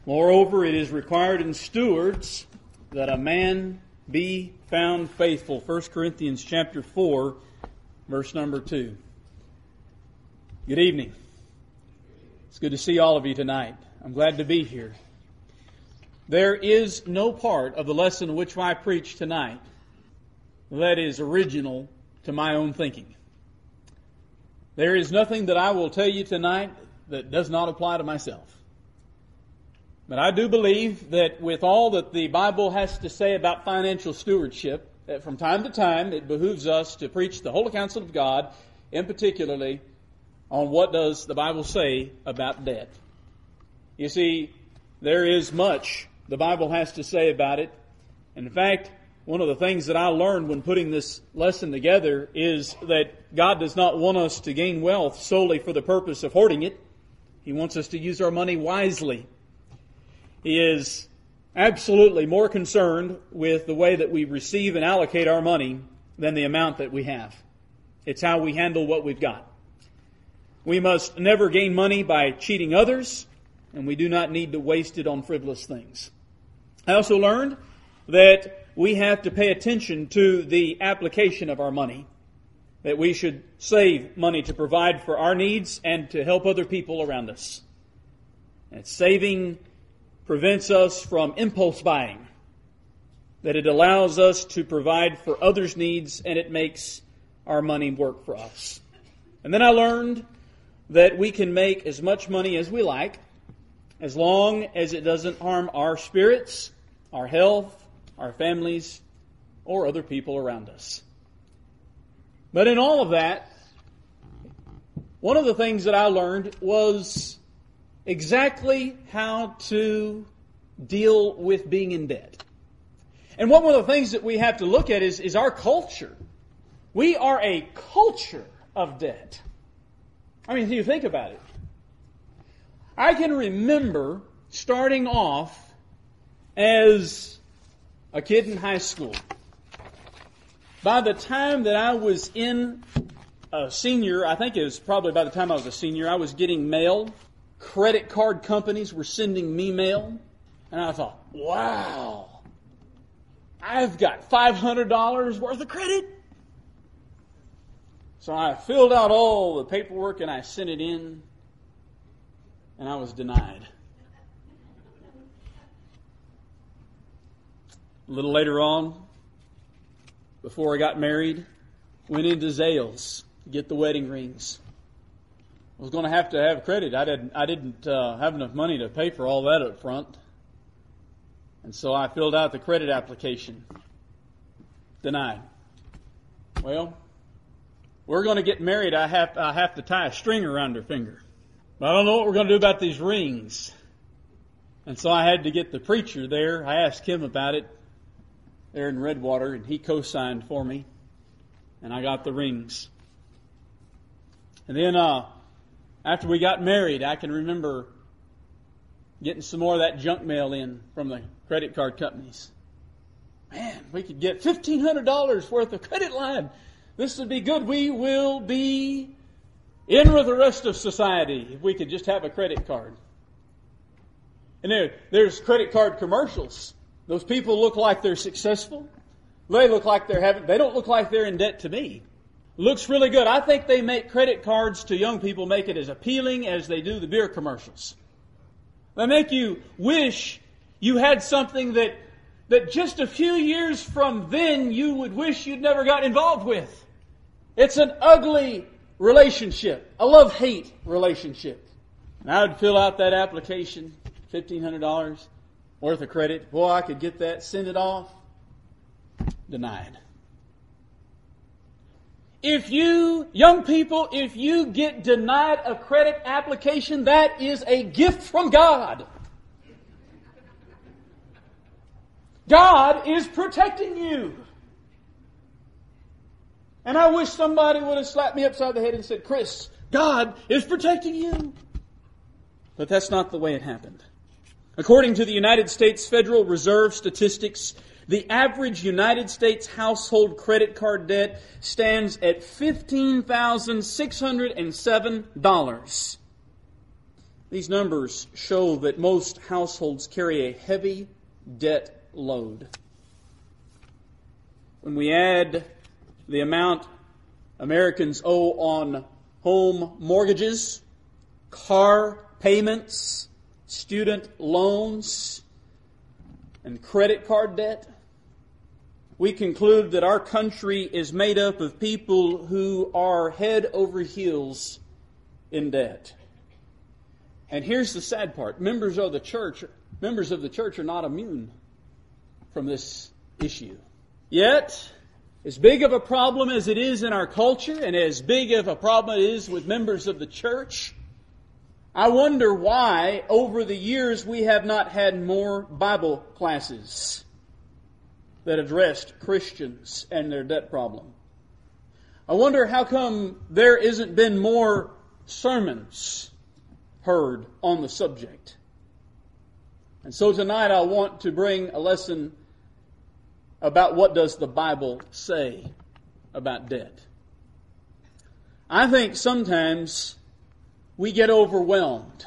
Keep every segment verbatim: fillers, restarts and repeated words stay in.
Moreover, it is required in stewards that a man be found faithful. First Corinthians chapter four, verse number two. Good evening. It's good to see all of you tonight. I'm glad to be here. There is no part of the lesson which I preach tonight that is original to my own thinking. There is nothing that I will tell you tonight that does not apply to myself. But I do believe that with all that the Bible has to say about financial stewardship, that from time to time it behooves us to preach the whole counsel of God, and particularly on what does the Bible say about debt. You see, there is much the Bible has to say about it. And in fact, one of the things that I learned when putting this lesson together is that God does not want us to gain wealth solely for the purpose of hoarding it. He wants us to use our money wisely. He is absolutely more concerned with the way that we receive and allocate our money than the amount that we have. It's how we handle what we've got. We must never gain money by cheating others, and we do not need to waste it on frivolous things. I also learned that we have to pay attention to the application of our money, that we should save money to provide for our needs and to help other people around us. And saving prevents us from impulse buying, that it allows us to provide for others' needs, and it makes our money work for us. And then I learned that we can make as much money as we like, as long as it doesn't harm our spirits, our health, our families, or other people around us. But in all of that, one of the things that I learned was exactly how to deal with being in debt. And one of the things that we have to look at is, is our culture. We are a culture of debt. I mean, if you think about it. I can remember starting off as a kid in high school. By the time that I was in a senior, I think it was probably by the time I was a senior, I was getting mail. Credit card companies were sending me mail. And I thought, wow, I've got five hundred dollars worth of credit. So I filled out all the paperwork and I sent it in. And I was denied. A little later on, before I got married, went into Zales to get the wedding rings. I was going to have to have credit. I didn't, I didn't uh, have enough money to pay for all that up front. And so I filled out the credit application. Denied. Well, we're going to get married. I have, I have to tie a string around her finger. But I don't know what we're going to do about these rings. And so I had to get the preacher there. I asked him about it there in Redwater, and he co-signed for me. And I got the rings. And then uh, after we got married, I can remember getting some more of that junk mail in from the credit card companies. Man, we could get fifteen hundred dollars worth of credit line. This would be good. We will be in with the rest of society if we could just have a credit card. And there, there's credit card commercials. Those people look like they're successful. They look like they're having, they don't look like they're in debt to me. Looks really good. I think they make credit cards to young people, make it as appealing as they do the beer commercials. They make you wish you had something that, that just a few years from then you would wish you'd never got involved with. It's an ugly relationship, a love-hate relationship. And I would fill out that application, fifteen hundred dollars worth of credit. Boy, I could get that, send it off. Denied. If you, young people, if you get denied a credit application, that is a gift from God. God is protecting you. And I wish somebody would have slapped me upside the head and said, Chris, God is protecting you. But that's not the way it happened. According to the United States Federal Reserve statistics, the average United States household credit card debt stands at fifteen thousand six hundred seven dollars. These numbers show that most households carry a heavy debt load. When we add the amount Americans owe on home mortgages, car payments, student loans, and credit card debt, we conclude that our country is made up of people who are head over heels in debt. And here's the sad part. Members of the church, members of the church are not immune from this issue. Yet, as big of a problem as it is in our culture, and as big of a problem it is with members of the church, I wonder why, over the years, we have not had more Bible classes that addressed Christians and their debt problem. I wonder how come there isn't been more sermons heard on the subject. And so tonight I want to bring a lesson about what does the Bible say about debt. I think sometimes we get overwhelmed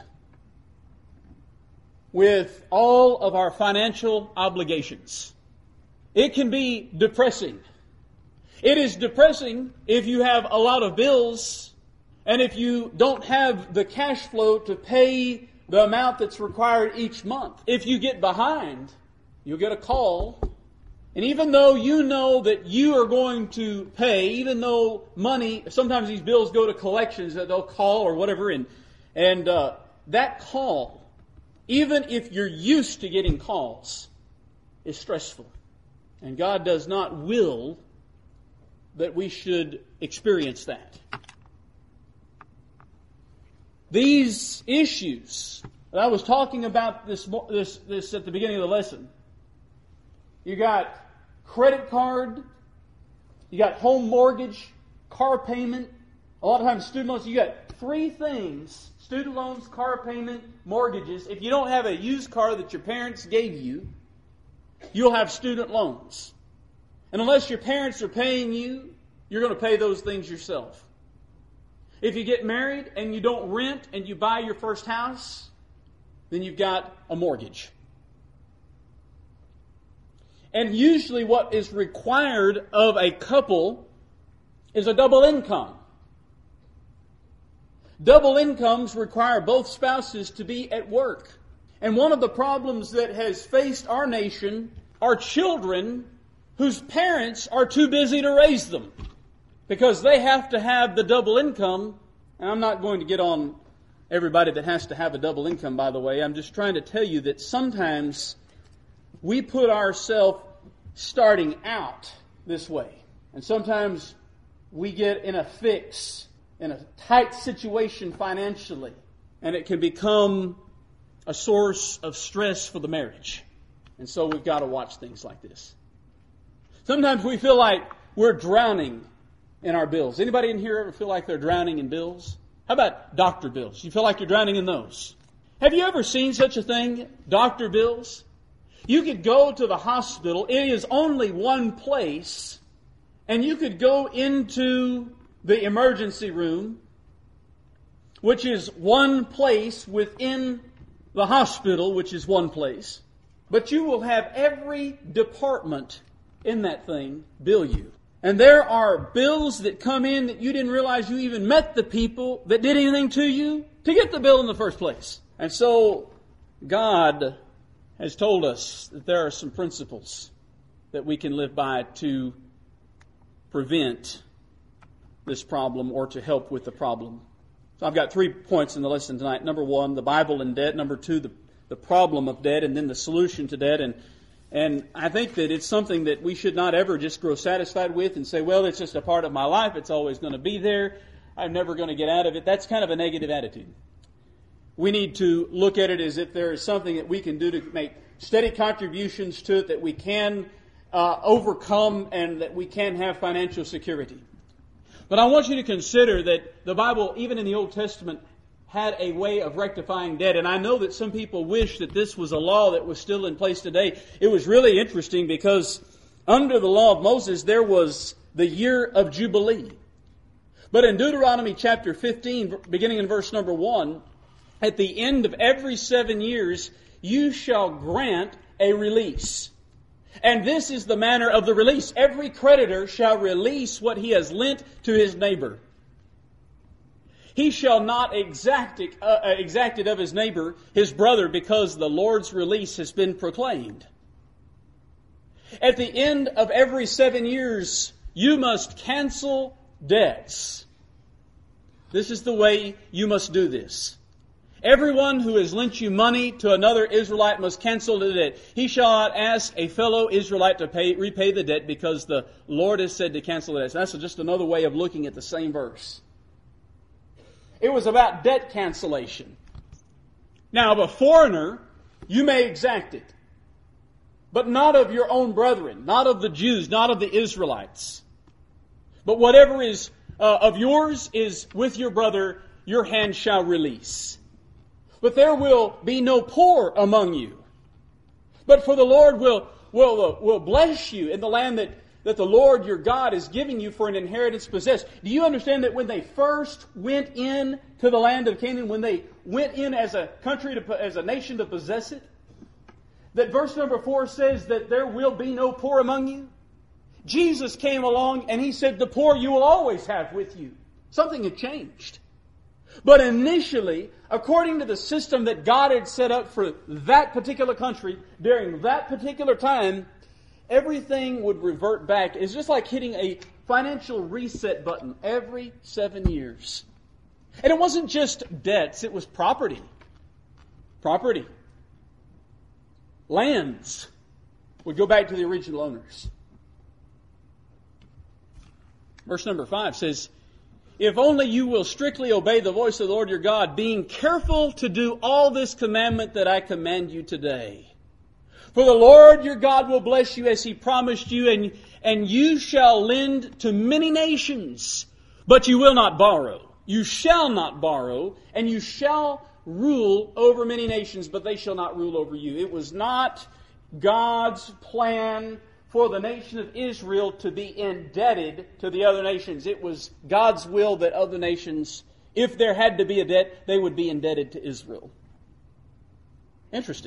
with all of our financial obligations. It can be depressing. It is depressing if you have a lot of bills and if you don't have the cash flow to pay the amount that's required each month. If you get behind, you'll get a call. And even though you know that you are going to pay, even though money, sometimes these bills go to collections that they'll call or whatever, and, and uh, that call, even if you're used to getting calls, is stressful. And God does not will that we should experience that. These issues that I was talking about this, this, this at the beginning of the lesson. You got credit card, you got home mortgage, car payment, a lot of times student loans. You got three things: student loans, car payment, mortgages. If you don't have a used car that your parents gave you, you'll have student loans. And unless your parents are paying you, you're going to pay those things yourself. If you get married and you don't rent and you buy your first house, then you've got a mortgage. And usually what is required of a couple is a double income. Double incomes require both spouses to be at work. And one of the problems that has faced our nation are children whose parents are too busy to raise them because they have to have the double income. And I'm not going to get on everybody that has to have a double income, by the way. I'm just trying to tell you that sometimes we put ourselves starting out this way. And sometimes we get in a fix, in a tight situation financially, and it can become a source of stress for the marriage. And so we've got to watch things like this. Sometimes we feel like we're drowning in our bills. Anybody in here ever feel like they're drowning in bills? How about doctor bills? You feel like you're drowning in those? Have you ever seen such a thing? Doctor bills? You could go to the hospital. It is only one place. And you could go into the emergency room, which is one place within the hospital, which is one place. But you will have every department in that thing bill you. And there are bills that come in that you didn't realize you even met the people that did anything to you to get the bill in the first place. And so God has told us that there are some principles that we can live by to prevent this problem or to help with the problem. So I've got three points in the lesson tonight. Number one, the Bible and debt. Number two, the, the problem of debt, and then the solution to debt. And And I think that it's something that we should not ever just grow satisfied with and say, well, it's just a part of my life. It's always going to be there. I'm never going to get out of it. That's kind of a negative attitude. We need to look at it as if there is something that we can do to make steady contributions to it, that we can uh, overcome and that we can have financial security. But I want you to consider that the Bible, even in the Old Testament, had a way of rectifying debt. And I know that some people wish that this was a law that was still in place today. It was really interesting because under the law of Moses, there was the year of Jubilee. But in Deuteronomy chapter fifteen, beginning in verse number one, at the end of every seven years, you shall grant a release. And this is the manner of the release. Every creditor shall release what he has lent to his neighbor. He shall not exact it, uh, exact it of his neighbor, his brother, because the Lord's release has been proclaimed. At the end of every seven years, you must cancel debts. This is the way you must do this. Everyone who has lent you money to another Israelite must cancel the debt. He shall not ask a fellow Israelite to pay, repay the debt, because the Lord has said to cancel the debt. So that's just another way of looking at the same verse. It was about debt cancellation. Now, of a foreigner, you may exact it, but not of your own brethren, not of the Jews, not of the Israelites. But whatever is uh, of yours is with your brother, your hand shall release. But there will be no poor among you. But for the Lord will, will, uh, will bless you in the land that, that the Lord your God is giving you for an inheritance possessed. Do you understand that when they first went in to the land of Canaan, when they went in as a country, to, as a nation to possess it, that verse number four says that there will be no poor among you? Jesus came along and He said, the poor you will always have with you. Something had changed. But initially, according to the system that God had set up for that particular country during that particular time, everything would revert back. It's just like hitting a financial reset button every seven years. And it wasn't just debts, it was property. Property. Lands would go back to the original owners. Verse number five says, if only you will strictly obey the voice of the Lord your God, being careful to do all this commandment that I command you today. For the Lord your God will bless you as He promised you, and, and you shall lend to many nations, but you will not borrow. You shall not borrow, and you shall rule over many nations, but they shall not rule over you. It was not God's plan for the nation of Israel to be indebted to the other nations. It was God's will that other nations, if there had to be a debt, they would be indebted to Israel. Interesting.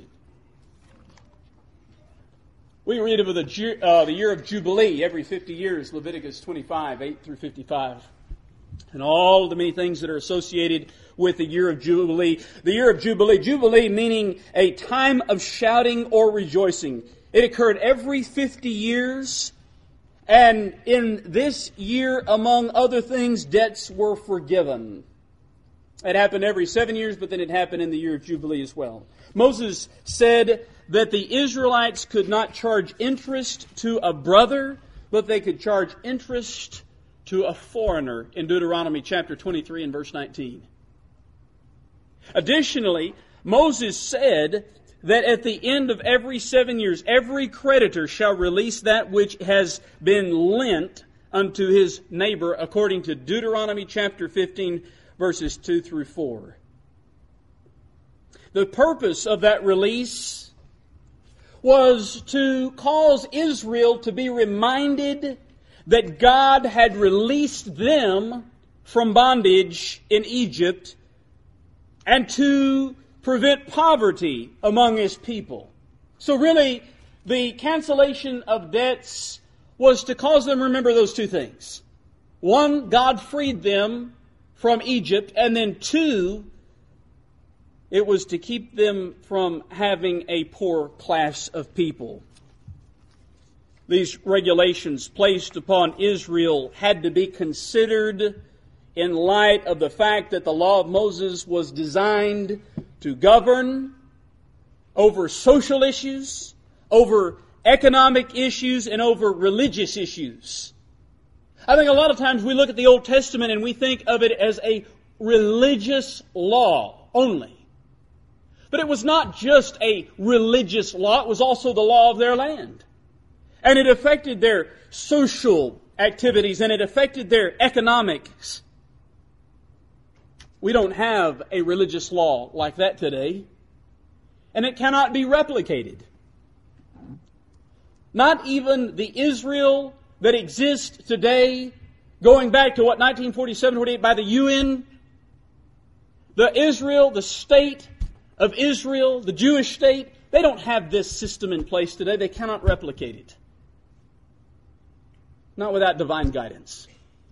We read of the, uh, the year of Jubilee every fifty years, Leviticus twenty-five, eight through fifty-five. And all the many things that are associated with the year of Jubilee. The year of Jubilee, Jubilee meaning a time of shouting or rejoicing. It occurred every fifty years, and in this year, among other things, debts were forgiven. It happened every seven years, but then it happened in the year of Jubilee as well. Moses said that the Israelites could not charge interest to a brother, but they could charge interest to a foreigner in Deuteronomy chapter twenty-three and verse nineteen. Additionally, Moses said that at the end of every seven years, every creditor shall release that which has been lent unto his neighbor, according to Deuteronomy chapter fifteen, verses two through four. The purpose of that release was to cause Israel to be reminded that God had released them from bondage in Egypt, and to prevent poverty among His people. So really, the cancellation of debts was to cause them to remember those two things. One, God freed them from Egypt, and then two, it was to keep them from having a poor class of people. These regulations placed upon Israel had to be considered in light of the fact that the law of Moses was designed to govern over social issues, over economic issues, and over religious issues. I think a lot of times we look at the Old Testament and we think of it as a religious law only. But it was not just a religious law, it was also the law of their land. And it affected their social activities, and it affected their economics. We don't have a religious law like that today, and it cannot be replicated. Not even the Israel that exists today, going back to what, nineteen forty-seven forty-eight by the U N, The Israel, the state of Israel, the Jewish state, they don't have this system in place today. They cannot replicate it. Not without divine guidance.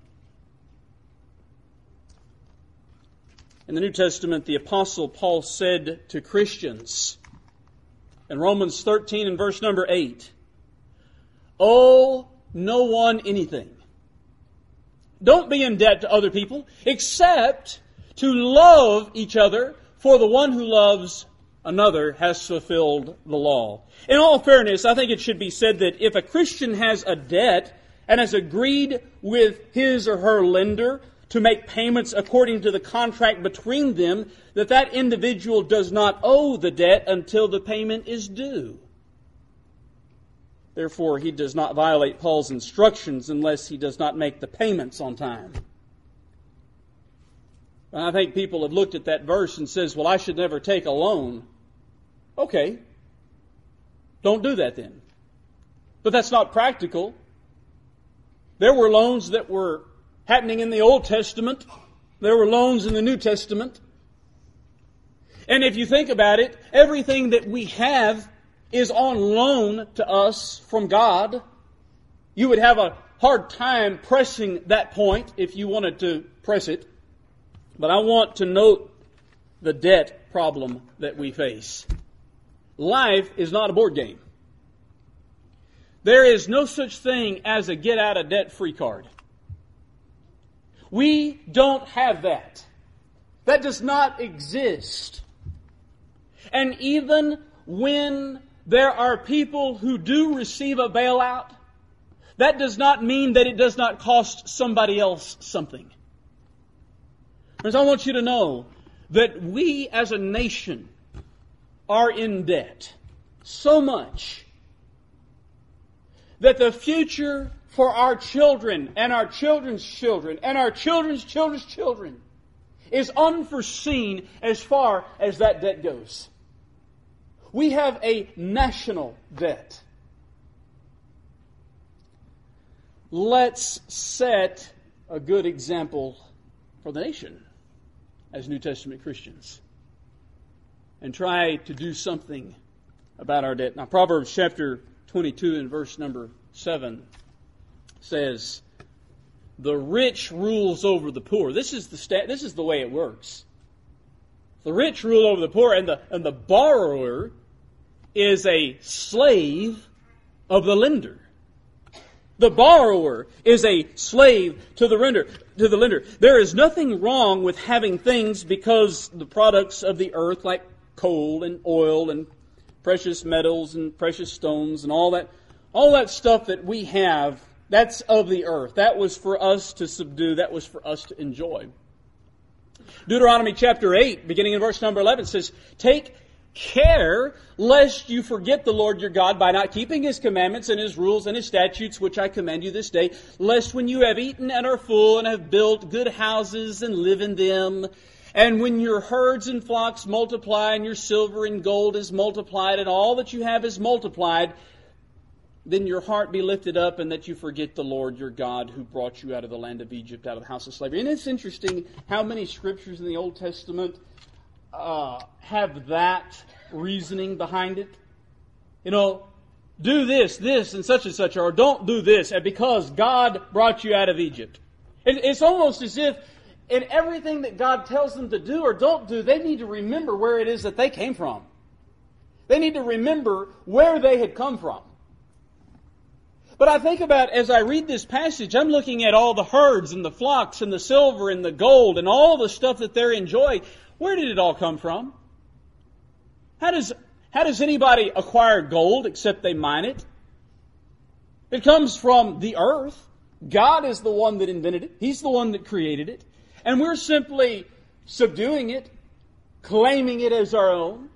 In the New Testament, the Apostle Paul said to Christians in Romans thirteen and verse number eight, "Owe no one anything. Don't be in debt to other people, except to love each other, for the one who loves another has fulfilled the law." In all fairness, I think it should be said that if a Christian has a debt and has agreed with his or her lender to make payments according to the contract between them, that that individual does not owe the debt until the payment is due. Therefore, he does not violate Paul's instructions unless he does not make the payments on time. And I think people have looked at that verse and says, well, I should never take a loan. Okay. Don't do that then. But that's not practical. There were loans that were happening in the Old Testament. There were loans in the New Testament. And if you think about it, everything that we have is on loan to us from God. You would have a hard time pressing that point if you wanted to press it. But I want to note the debt problem that we face. Life is not a board game. There is no such thing as a get-out-of-debt-free card. We don't have that. That does not exist. And even when there are people who do receive a bailout, that does not mean that it does not cost somebody else something. Friends, I want you to know that we as a nation are in debt so much that the future for our children and our children's children and our children's children's children is unforeseen as far as that debt goes. We have a national debt. Let's set a good example for the nation as New Testament Christians and try to do something about our debt. Now, Proverbs chapter twenty-two and verse number seven says, "The rich rules over the poor." This is the sta- this is the way it works. The rich rule over the poor, and the and the borrower is a slave of the lender. The borrower is a slave to the lender. To the lender. There is nothing wrong with having things because the products of the earth, like coal and oil and precious metals and precious stones and all that, all that stuff that we have, that's of the earth. That was for us to subdue. That was for us to enjoy. Deuteronomy chapter eight, beginning in verse number eleven, says, "Take care lest you forget the Lord your God by not keeping His commandments and His rules and His statutes, which I command you this day, lest when you have eaten and are full and have built good houses and live in them, and when your herds and flocks multiply and your silver and gold is multiplied and all that you have is multiplied, then your heart be lifted up and that you forget the Lord your God who brought you out of the land of Egypt, out of the house of slavery." And it's interesting how many scriptures in the Old Testament uh, have that reasoning behind it. You know, do this, this, and such and such, or don't do this, and because God brought you out of Egypt. It, it's almost as if in everything that God tells them to do or don't do, they need to remember where it is that they came from. They need to remember where they had come from. But I think about, as I read this passage, I'm looking at all the herds and the flocks and the silver and the gold and all the stuff that they're enjoying. Where did it all come from? How does, how does anybody acquire gold except they mine it? It comes from the earth. God is the one that invented it. He's the one that created it. And we're simply subduing it, claiming it as our own.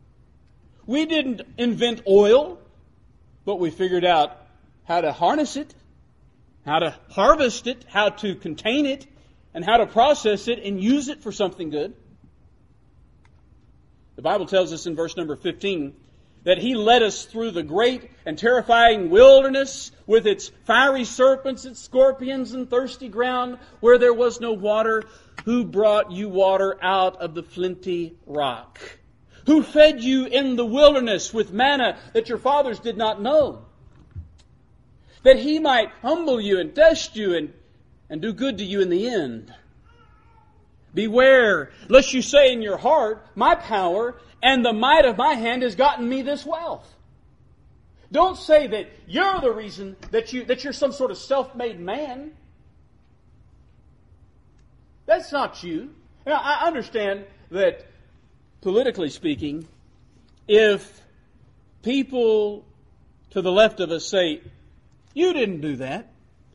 We didn't invent oil, but we figured out how to harness it, how to harvest it, how to contain it, and how to process it and use it for something good. The Bible tells us in verse number fifteen that He led us through the great and terrifying wilderness with its fiery serpents, its scorpions, and thirsty ground where there was no water. Who brought you water out of the flinty rock? Who fed you in the wilderness with manna that your fathers did not know? That He might humble you and test you and, and do good to you in the end. Beware, lest you say in your heart, my power and the might of my hand has gotten me this wealth. Don't say that you're the reason that you that you're some sort of self-made man. That's not you. Now, I understand that, politically speaking, if people to the left of us say, you didn't do that,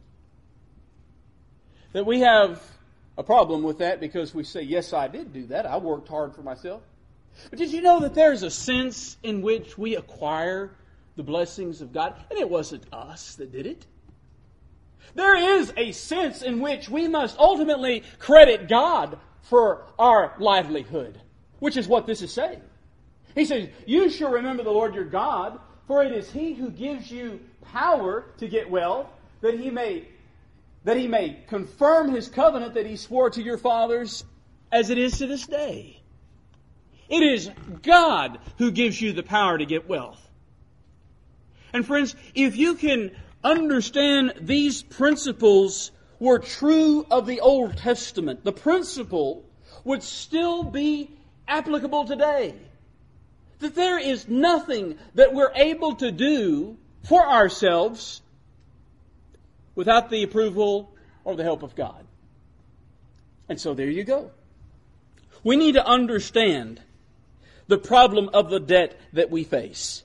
that we have a problem with that because we say, yes, I did do that. I worked hard for myself. But did you know that there's a sense in which we acquire the blessings of God? And it wasn't us that did it. There is a sense in which we must ultimately credit God for our livelihood, which is what this is saying. He says, you shall remember the Lord your God, for it is He who gives you power to get wealth, that He may, that He may confirm His covenant that He swore to your fathers, as it is to this day. It is God who gives you the power to get wealth. And friends, if you can understand these principles were true of the Old Testament, the principle would still be applicable today. That there is nothing that we're able to do for ourselves without the approval or the help of God. And so there you go. We need to understand the problem of the debt that we face.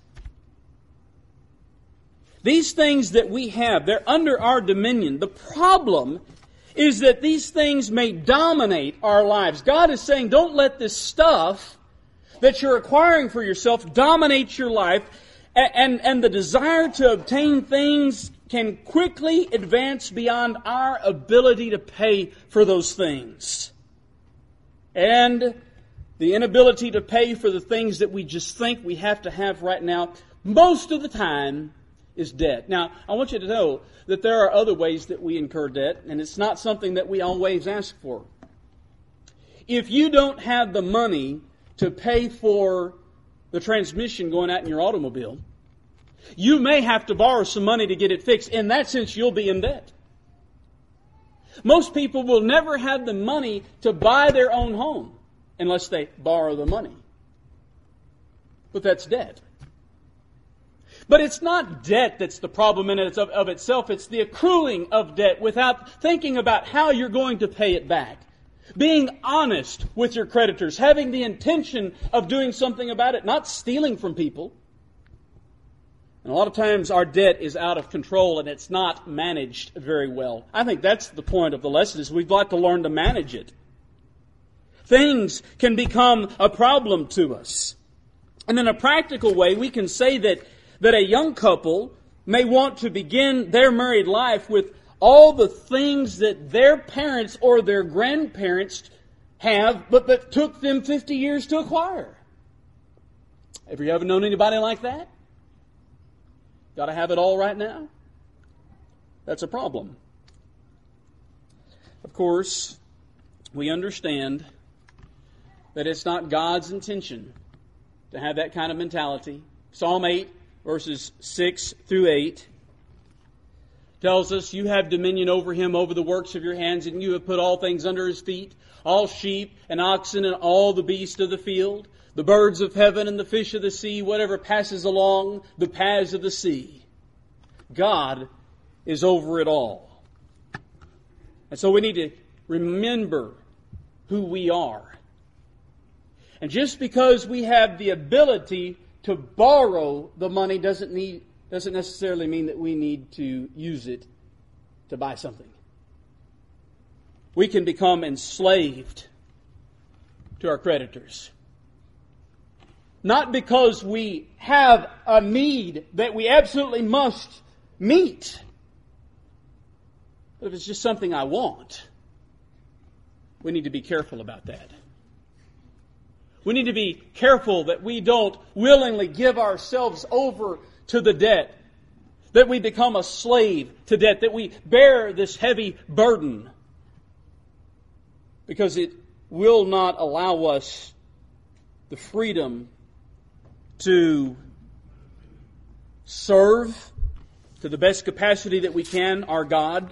These things that we have, they're under our dominion. The problem is that these things may dominate our lives. God is saying, don't let this stuff that you're acquiring for yourself dominate your life. And, and, and the desire to obtain things can quickly advance beyond our ability to pay for those things. And the inability to pay for the things that we just think we have to have right now, most of the time, is debt. Now, I want you to know that there are other ways that we incur debt, and it's not something that we always ask for. If you don't have the money to pay for the transmission going out in your automobile, you may have to borrow some money to get it fixed. In that sense, you'll be in debt. Most people will never have the money to buy their own home unless they borrow the money. But that's debt. But it's not debt that's the problem in it of, of itself. It's the accruing of debt without thinking about how you're going to pay it back. Being honest with your creditors. Having the intention of doing something about it. Not stealing from people. And a lot of times our debt is out of control and it's not managed very well. I think that's the point of the lesson, is we've got to learn to manage it. Things can become a problem to us. And in a practical way, we can say that that a young couple may want to begin their married life with all the things that their parents or their grandparents have, but that took them fifty years to acquire. Have you ever known anybody like that? Got to have it all right now? That's a problem. Of course, we understand that it's not God's intention to have that kind of mentality. Psalm eight, verses six through eight, tells us, you have dominion over him, over the works of your hands, and you have put all things under his feet, all sheep and oxen and all the beasts of the field, the birds of heaven and the fish of the sea, whatever passes along the paths of the sea. God is over it all. And so we need to remember who we are. And just because we have the ability to borrow the money doesn't need doesn't necessarily mean that we need to use it to buy something. We can become enslaved to our creditors. Not because we have a need that we absolutely must meet, but if it's just something I want, we need to be careful about that. We need to be careful that we don't willingly give ourselves over to the debt, that we become a slave to debt, that we bear this heavy burden. because it will not allow us the freedom to serve to the best capacity that we can our God.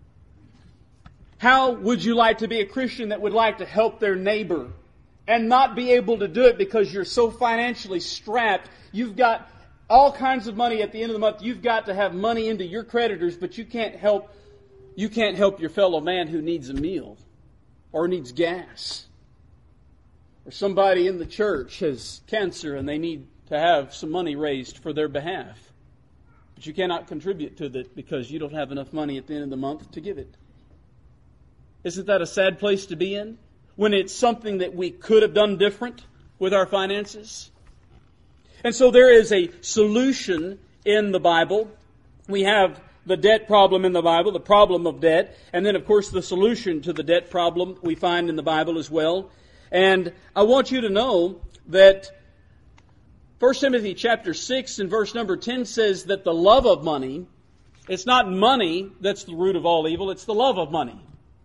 How would you like to be a Christian that would like to help their neighbor and not be able to do it because you're so financially strapped? You've got all kinds of money at the end of the month. You've got to have money into your creditors, but you can't help you can't help your fellow man who needs a meal or needs gas. Or somebody in the church has cancer and they need to have some money raised for their behalf. But you cannot contribute to that because you don't have enough money at the end of the month to give it. Isn't that a sad place to be in? When it's something that we could have done different with our finances? And so there is a solution in the Bible. We have the debt problem in the Bible, the problem of debt, and then of course the solution to the debt problem we find in the Bible as well. And I want you to know that First Timothy chapter six and verse number ten says that the love of money, it's not money that's the root of all evil, it's the love of money.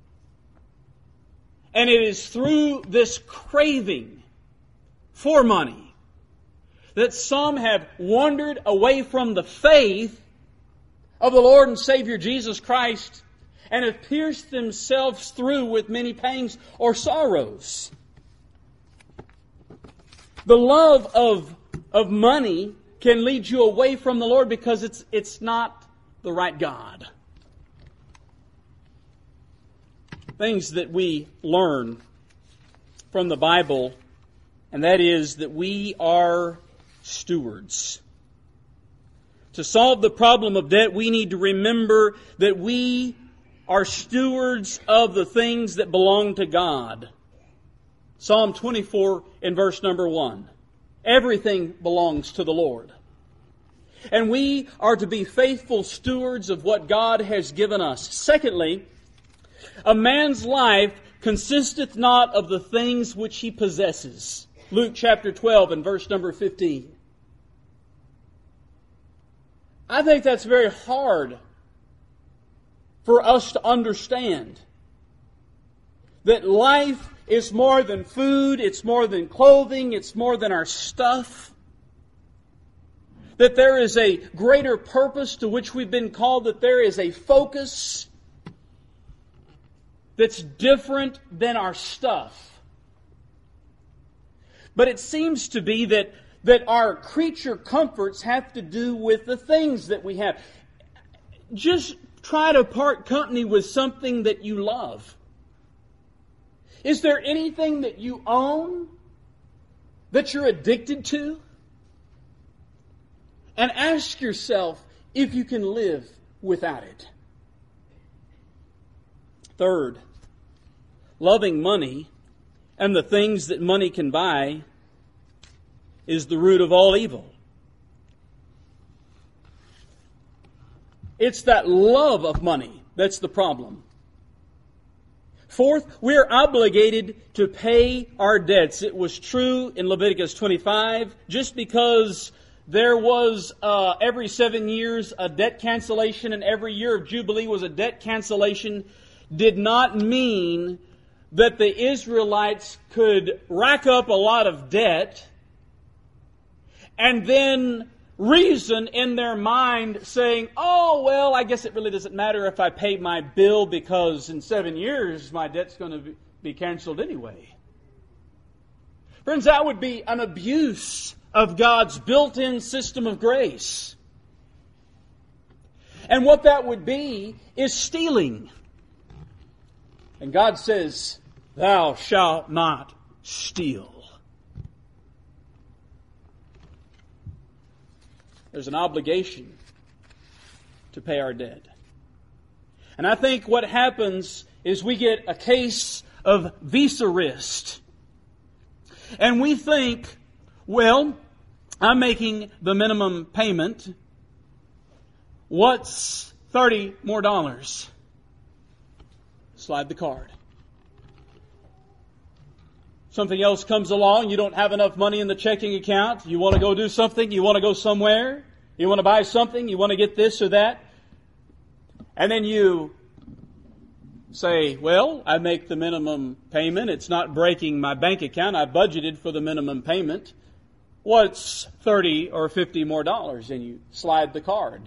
And it is through this craving for money that some have wandered away from the faith of the Lord and Savior Jesus Christ and have pierced themselves through with many pangs or sorrows. The love of, of money can lead you away from the Lord because it's, it's not the right God. Things that we learn from the Bible, and that is that we are stewards. To solve the problem of debt, we need to remember that we are stewards of the things that belong to God. Psalm twenty-four in verse number one. Everything belongs to the Lord. And we are to be faithful stewards of what God has given us. Secondly, a man's life consisteth not of the things which he possesses. Luke chapter twelve and verse number fifteen. I think that's very hard for us to understand. That life is more than food, it's more than clothing, it's more than our stuff. That there is a greater purpose to which we've been called, that there is a focus that's different than our stuff. But it seems to be that, that our creature comforts have to do with the things that we have. Just try to part company with something that you love. Is there anything that you own that you're addicted to? And ask yourself if you can live without it. Third, loving money and the things that money can buy is the root of all evil. It's that love of money that's the problem. Fourth, we are obligated to pay our debts. It was true in Leviticus twenty-five, just because there was uh, every seven years a debt cancellation and every year of Jubilee was a debt cancellation, did not mean that the Israelites could rack up a lot of debt and then reason in their mind saying, oh, well, I guess it really doesn't matter if I pay my bill because in seven years my debt's going to be canceled anyway. Friends, that would be an abuse of God's built-in system of grace. And what that would be is stealing. And God says, thou shalt not steal. There's an obligation to pay our debt. And I think what happens is we get a case of Visa wrist. And we think, well, I'm making the minimum payment. What's thirty more dollars? Slide the card. Something else comes along, you don't have enough money in the checking account, you want to go do something, you want to go somewhere, you want to buy something, you want to get this or that, and then you say, well, I make the minimum payment. It's not breaking my bank account. I budgeted for the minimum payment. What's thirty or fifty more dollars? And you slide the card.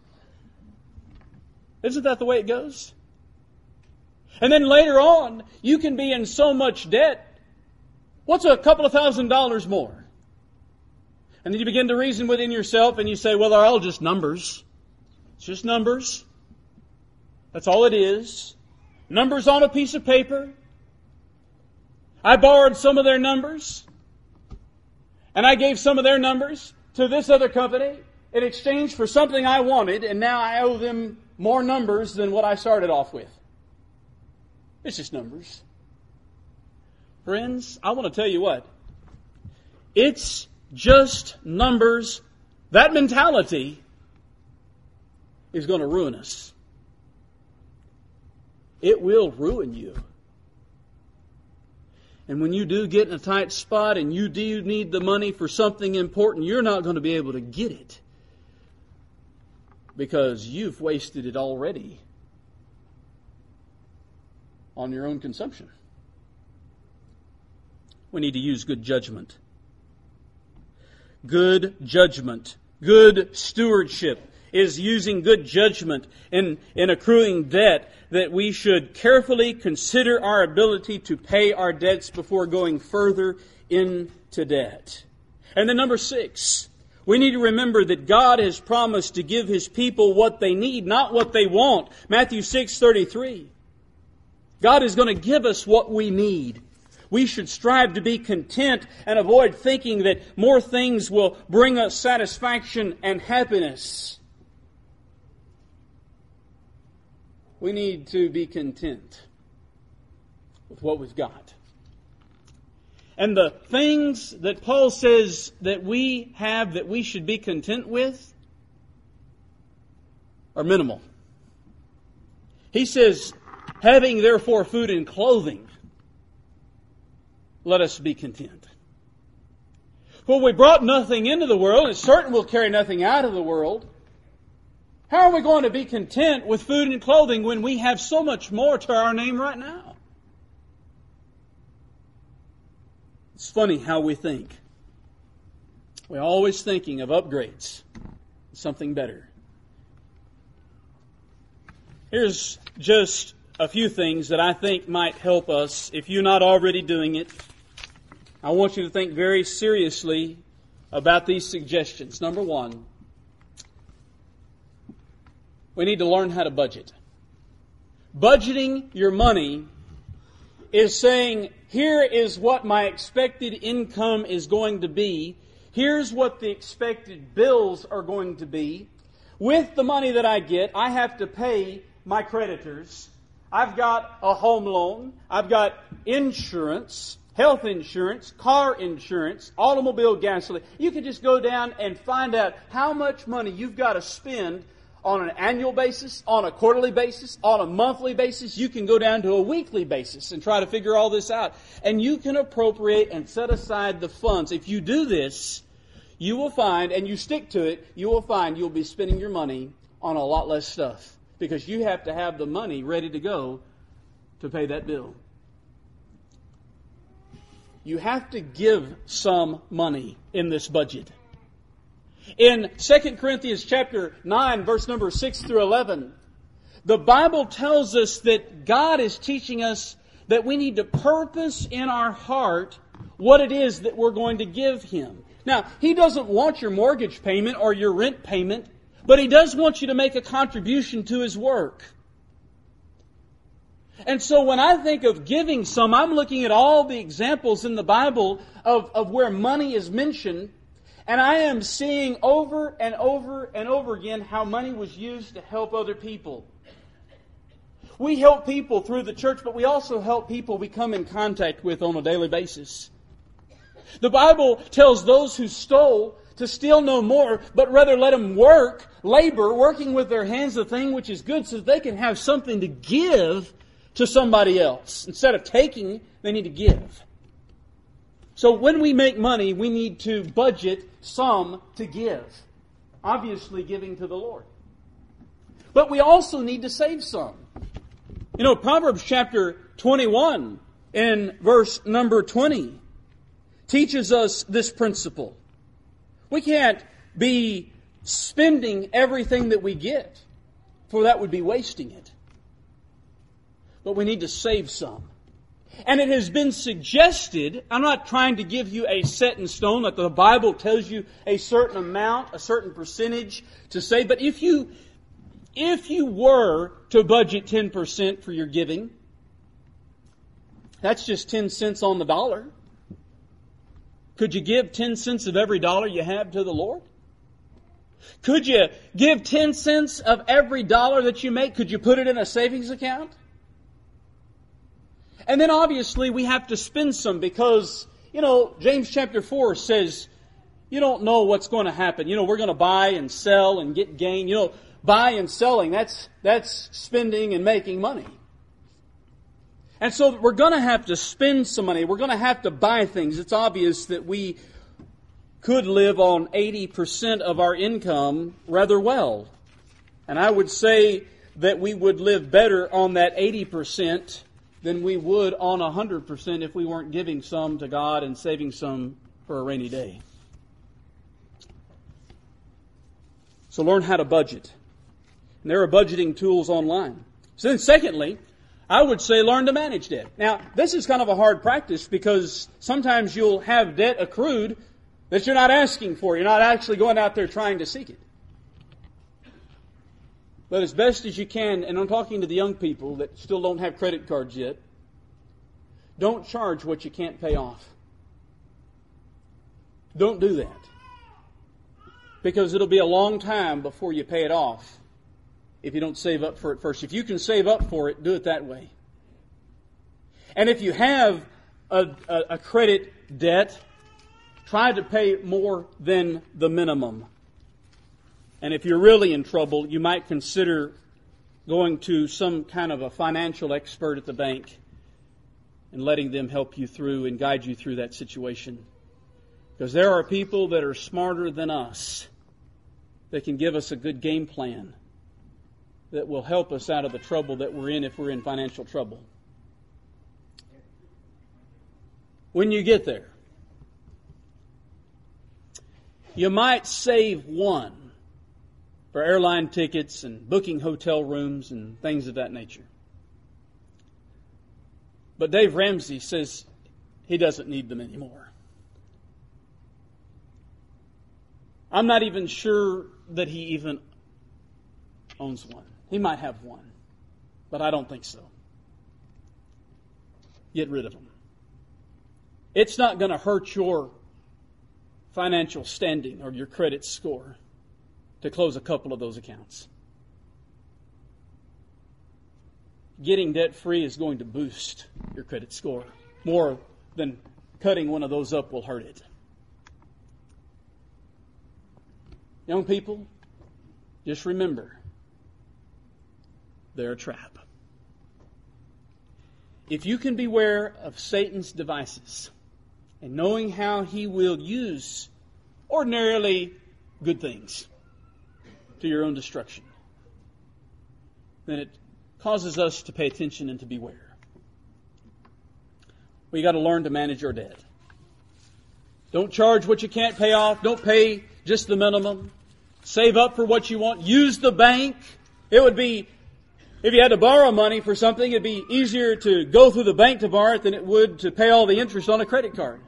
Isn't that the way it goes? And then later on, you can be in so much debt. What's a couple of thousand dollars more? And then you begin to reason within yourself and you say, well, they're all just numbers. It's just numbers. That's all it is. Numbers on a piece of paper. I borrowed some of their numbers. And I gave some of their numbers to this other company in exchange for something I wanted, and now I owe them more numbers than what I started off with. It's just numbers. Friends, I want to tell you what. It's just numbers. That mentality is going to ruin us. It will ruin you. And when you do get in a tight spot and you do need the money for something important, you're not going to be able to get it because you've wasted it already on your own consumption. We need to use good judgment. Good judgment. Good stewardship is using good judgment in, in accruing debt, that we should carefully consider our ability to pay our debts before going further into debt. And then number six, we need to remember that God has promised to give His people what they need, not what they want. Matthew six thirty-three. God is going to give us what we need. We should strive to be content and avoid thinking that more things will bring us satisfaction and happiness. We need to be content with what we've got. And the things that Paul says that we have that we should be content with are minimal. He says, having therefore food and clothing, let us be content. For we brought nothing into the world, and it's certain we'll carry nothing out of the world. How are we going to be content with food and clothing when we have so much more to our name right now? It's funny how we think. We're always thinking of upgrades, something better. Here's just a few things that I think might help us. If you're not already doing it, I want you to think very seriously about these suggestions. Number one, we need to learn how to budget. Budgeting your money is saying, here is what my expected income is going to be. Here's what the expected bills are going to be. With the money that I get, I have to pay my creditors. I've got a home loan. I've got insurance, health insurance, car insurance, automobile gasoline. You can just go down and find out how much money you've got to spend on an annual basis, on a quarterly basis, on a monthly basis. You can go down to a weekly basis and try to figure all this out. And you can appropriate and set aside the funds. If you do this, you will find, and you stick to it, you will find you'll be spending your money on a lot less stuff. Because you have to have the money ready to go to pay that bill. You have to give some money in this budget. In Second Corinthians chapter nine, verse number six through eleven, the Bible tells us that God is teaching us that we need to purpose in our heart what it is that we're going to give Him. Now, He doesn't want your mortgage payment or your rent payment, but He does want you to make a contribution to His work. And so when I think of giving some, I'm looking at all the examples in the Bible of, of where money is mentioned. And I am seeing over and over and over again how money was used to help other people. We help people through the church, but we also help people we come in contact with on a daily basis. The Bible tells those who stole to steal no more, but rather let them work, labor, working with their hands the thing which is good, so that they can have something to give to somebody else. Instead of taking, they need to give. So when we make money, we need to budget some to give. Obviously giving to the Lord. But we also need to save some. You know, Proverbs chapter twenty-one in verse number twenty teaches us this principle. We can't be spending everything that we get, for that would be wasting it. But we need to save some. And it has been suggested, I'm not trying to give you a set in stone, that the Bible tells you a certain amount, a certain percentage to save, but if you, if you were to budget ten percent for your giving, that's just ten cents on the dollar. Could you give ten cents of every dollar you have to the Lord? Could you give ten cents of every dollar that you make? Could you put it in a savings account? And then obviously we have to spend some because, you know, James chapter four says, you don't know what's going to happen. You know, we're going to buy and sell and get gain. You know, buy and selling, that's, that's spending and making money. And so we're going to have to spend some money. We're going to have to buy things. It's obvious that we could live on eighty percent of our income rather well. And I would say that we would live better on that eighty percent than we would on one hundred percent if we weren't giving some to God and saving some for a rainy day. So learn how to budget. And there are budgeting tools online. So then secondly, I would say learn to manage debt. Now, this is kind of a hard practice because sometimes you'll have debt accrued that you're not asking for. You're not actually going out there trying to seek it. But as best as you can, and I'm talking to the young people that still don't have credit cards yet, don't charge what you can't pay off. Don't do that. Because it'll be a long time before you pay it off if you don't save up for it first. If you can save up for it, do it that way. And if you have a, a, a credit debt, try to pay more than the minimum. And if you're really in trouble, you might consider going to some kind of a financial expert at the bank and letting them help you through and guide you through that situation. Because there are people that are smarter than us that can give us a good game plan that will help us out of the trouble that we're in if we're in financial trouble. When you get there, you might save one for airline tickets and booking hotel rooms and things of that nature. But Dave Ramsey says he doesn't need them anymore. I'm not even sure that he even owns one. He might have one, but I don't think so. Get rid of them. It's not going to hurt your financial standing or your credit score to close a couple of those accounts. Getting debt-free is going to boost your credit score more than cutting one of those up will hurt it. Young people, just remember, they're a trap. If you can beware of Satan's devices and knowing how he will use ordinarily good things to your own destruction, then it causes us to pay attention and to beware. We got to learn to manage our debt. Don't charge what you can't pay off. Don't pay just the minimum. Save up for what you want. Use the bank. It would be, if you had to borrow money for something, it'd be easier to go through the bank to borrow it than it would to pay all the interest on a credit card.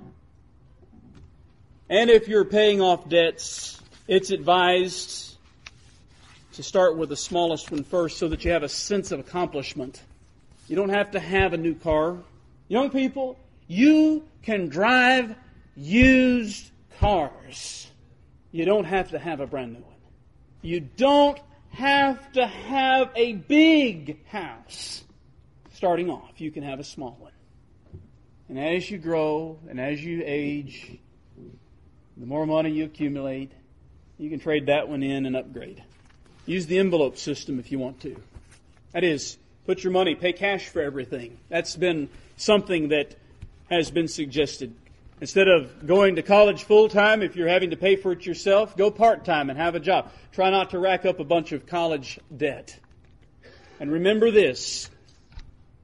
And if you're paying off debts, it's advised to start with the smallest one first so that you have a sense of accomplishment. You don't have to have a new car. Young people, you can drive used cars. You don't have to have a brand new one. You don't have to have a big house. Starting off, you can have a small one. And as you grow and as you age, the more money you accumulate, you can trade that one in and upgrade. Use the envelope system if you want to. That is, put your money, pay cash for everything. That's been something that has been suggested. Instead of going to college full-time, if you're having to pay for it yourself, go part-time and have a job. Try not to rack up a bunch of college debt. And remember this,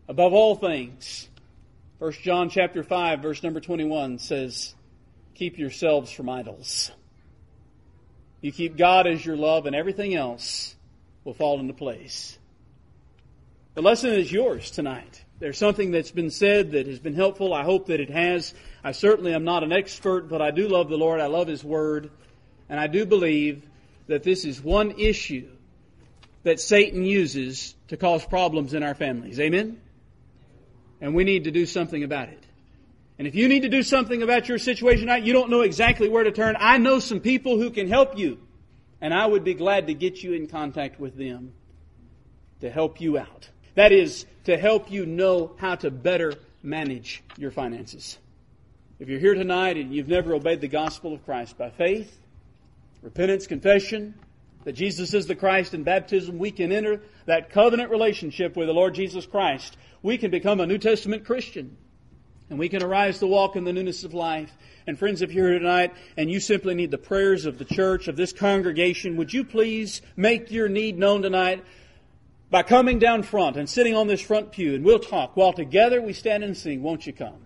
Above all things, First John chapter five, verse number twenty-one says, keep yourselves from idols. You keep God as your love and everything else will fall into place. The lesson is yours tonight. There's something that's been said that has been helpful. I hope that it has. I certainly am not an expert, but I do love the Lord. I love His Word. And I do believe that this is one issue that Satan uses to cause problems in our families. Amen? And we need to do something about it. And if you need to do something about your situation tonight, you don't know exactly where to turn, I know some people who can help you. And I would be glad to get you in contact with them to help you out. That is, to help you know how to better manage your finances. If you're here tonight and you've never obeyed the gospel of Christ by faith, repentance, confession, that Jesus is the Christ, and baptism, we can enter that covenant relationship with the Lord Jesus Christ. We can become a New Testament Christian. And we can arise to walk in the newness of life. And friends, if you're here tonight and you simply need the prayers of the church, of this congregation, would you please make your need known tonight by coming down front and sitting on this front pew, and we'll talk while together we stand and sing. Won't you come?